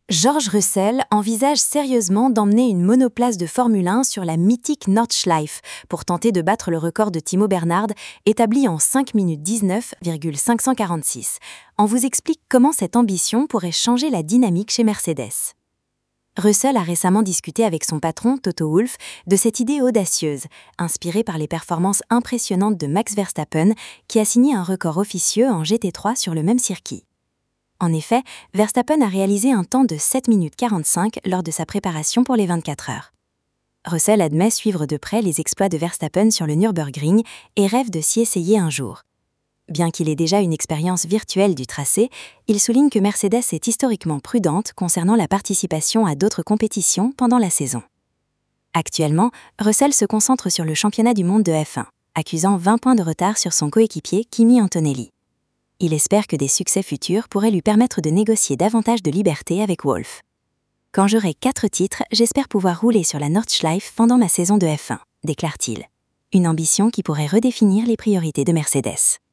George Russell envisage sérieusement d'emmener une monoplace de Formule 1 sur la mythique Nordschleife pour tenter de battre le record de Timo Bernhard établi en 5 minutes 19,546. On vous explique comment cette ambition pourrait changer la dynamique chez Mercedes. Russell a récemment discuté avec son patron, Toto Wolff, de cette idée audacieuse, inspirée par les performances impressionnantes de Max Verstappen, qui a signé un record officieux en GT3 sur le même circuit. En effet, Verstappen a réalisé un temps de 7 minutes 45 lors de sa préparation pour les 24 heures. Russell admet suivre de près les exploits de Verstappen sur le Nürburgring et rêve de s'y essayer un jour. Bien qu'il ait déjà une expérience virtuelle du tracé, il souligne que Mercedes est historiquement prudente concernant la participation à d'autres compétitions pendant la saison. Actuellement, Russell se concentre sur le championnat du monde de F1, accusant 20 points de retard sur son coéquipier Kimi Antonelli. Il espère que des succès futurs pourraient lui permettre de négocier davantage de liberté avec Wolff. Quand j'aurai 4 titres, j'espère pouvoir rouler sur la Nordschleife pendant ma saison de F1, déclare-t-il. Une ambition qui pourrait redéfinir les priorités de Mercedes.